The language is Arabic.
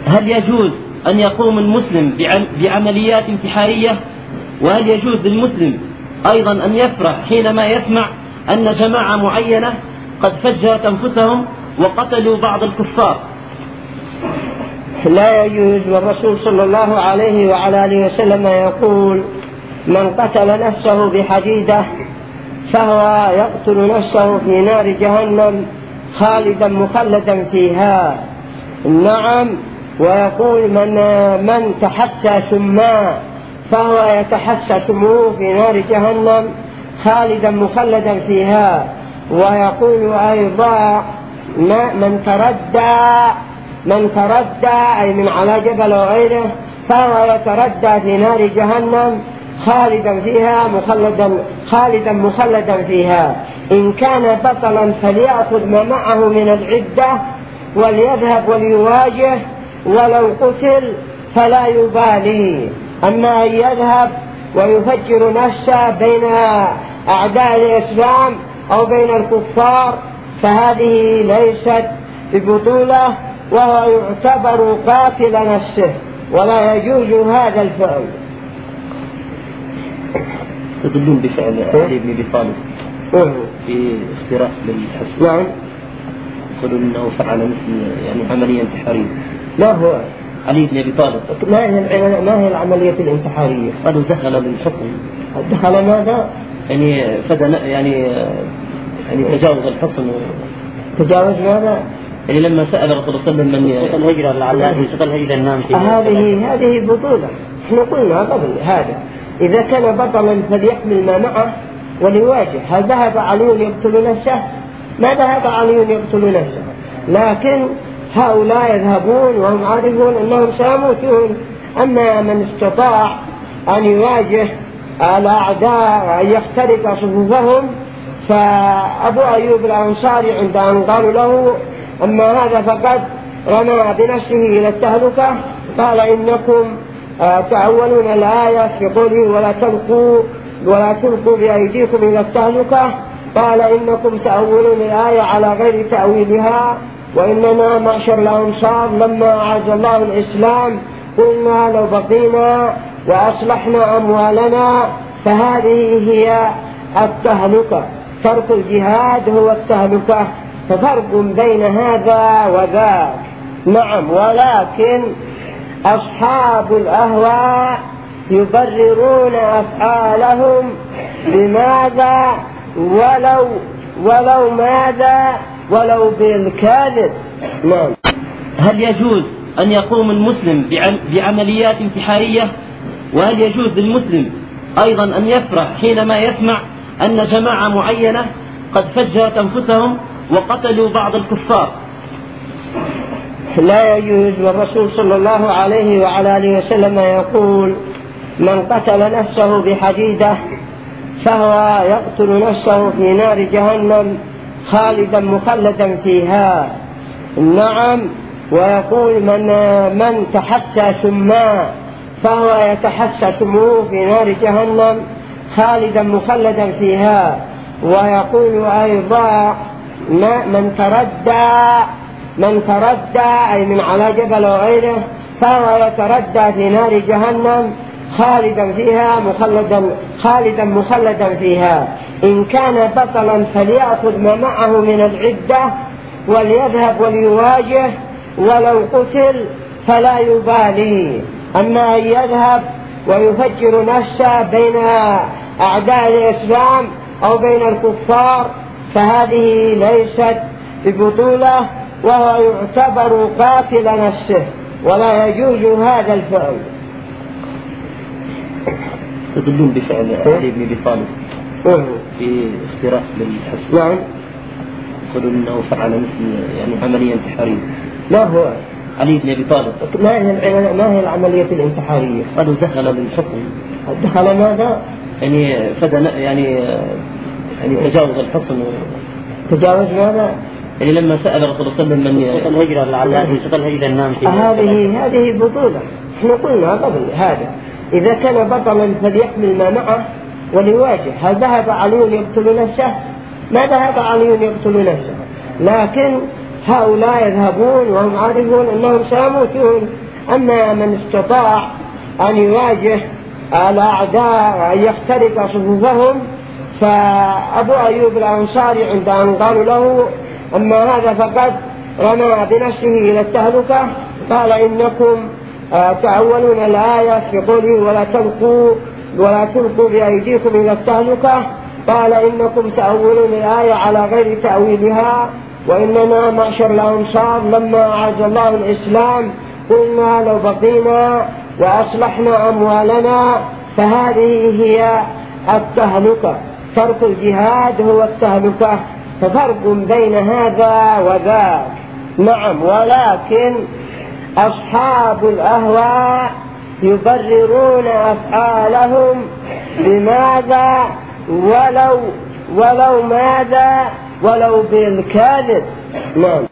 هل يجوز أن يقوم المسلم بعمليات انتحارية؟ وهل يجوز للمسلم أيضا أن يفرح حينما يسمع أن جماعة معينة قد فجرت أنفسهم وقتلوا بعض الكفار؟ لا يجوز. والرسول صلى الله عليه وعلى آله وسلم يقول: من قتل نفسه بحديدة فهو يقتل نفسه في نار جهنم خالدا مخلدا فيها. نعم. ويقول: من تحسى سما فهو يتحسى سمه في نار جهنم خالدا مخلدا فيها. ويقول أيضا: من تردى أي من على جبل وغيره فهو يتردى في نار جهنم خالدا فيها خالدا مخلدا فيها. إن كان بطلا فليأخذ ما معه من العدة وليذهب وليواجه، ولو قتل فلا يبالي. أما أن يذهب ويفجر نفسه بين أعداء الإسلام أو بين الكفار فهذه ليست ببطولة، وهو يعتبر قاتل نفسه، ولا يجوز هذا الفعل. تدلون بفعل علي بن أبي طالب في اختراق للحسن. نعم. يقولون أنه فعل مثل عملية انتحارية. لا، هو علي بن أبي طالب. ما هي العملية الانتحارية؟ قالوا دخل للحكم. دخل ماذا؟ تجاوز الحكم. تجاوز ماذا؟ لما سأل الرسول صلى الله عليه وسلم من الهجرة لعله الهجرة النام هذه بطولة. احنا قلنا قبل هذا إذا كان بطلا فليحمل ما معه وليواجه. هل ذهب علي يقتل نفسه؟ ما ذهب علي يقتل نفسه، لكن هؤلاء يذهبون وهم عارفون أنهم سيموتون. أما من استطاع أن يواجه الأعداء وأن يخترق صفوفهم فأبو أيوب الأنصاري عند أن قالوا له: أما هذا فقد رمى بنفسه إلى التهلكة، قال: إنكم تأولون الآية في قوله ولا تلقوا بأيديكم إلى التهلكة. قال: إنكم تأولون الآية على غير تأويلها، وإننا معشر الأنصار لما أعز الله الإسلام قلنا لو بقينا وأصلحنا أموالنا فهذه هي التهلكة. ترك الجهاد هو التهلكة، ففرق بين هذا وذاك. نعم. ولكن أصحاب الأهواء يبررون أفعالهم بماذا ولو بالكاذب. نعم. هل يجوز أن يقوم المسلم بعمليات انتحارية؟ وهل يجوز للمسلم أيضا أن يفرح حينما يسمع أن جماعة معينة قد فجرت أنفسهم وقتلوا بعض الكفار؟ لا يجوز. والرسول صلى الله عليه وعلى آله وسلم يقول: من قتل نفسه بحديدة فهو يقتل نفسه في نار جهنم خالدا مخلدا فيها. نعم. ويقول: من تحسى سما فهو يتحسى سمه في نار جهنم خالدا مخلدا فيها. ويقول أيضا: من تردى أي من على جبل وغيره فهو يتردى في نار جهنم خالدا فيها خالدا مخلدا فيها. إن كان بطلا فليأخذ ما معه من العدة وليذهب وليواجه، ولو قتل فلا يبالي. أما أن يذهب ويفجر نفسه بين أعداء الإسلام أو بين الكفار فهذه ليست ببطولة، وهو يعتبر قاتل نفسه، ولا يجوز هذا الفعل. تدلون بفعل علي بن أبي طالب في اختراق للحسن. نعم. يقولون أنه فعل مثل عملية انتحارية. لا، هو علي بن أبي طالب. ما هي العملية الانتحارية؟ قالوا دخل للحكم. دخل ماذا؟ تجاوز الحكم. تجاوز ماذا؟ لما سأل الرسول صلى الله عليه وسلم من الهجرة لعله الهجرة النام هذه بطولة. احنا قلنا قبل هذا إذا كان بطلا فليحمل ما معه وليواجه. هل ذهب علي يقتل نفسه؟ ما ذهب علي يقتل نفسه، لكن هؤلاء يذهبون وهم عارفون أنهم سيموتون. أما من استطاع أن يواجه الأعداء وأن يخترق صفوفهم فأبو أيوب الأنصاري عند أن قالوا له أما هذا فقد رمى بنفسه إلى التهلكة قال إنكم تأولون الآية في قوله ولا تلقوا بأيديكم إلى التهلكة، قال إنكم تأولون الآية على غير تأويلها، وإننا معشر الأنصار لما أعز الله الإسلام قلنا لو بقينا وأصلحنا أموالنا فهذه هي التهلكة، ترك الجهاد هو التهلكة، ففرق بين هذا وذاك. نعم، ولكن أصحاب الأهواء يبررون أفعالهم بماذا ولو بالكذب. نعم.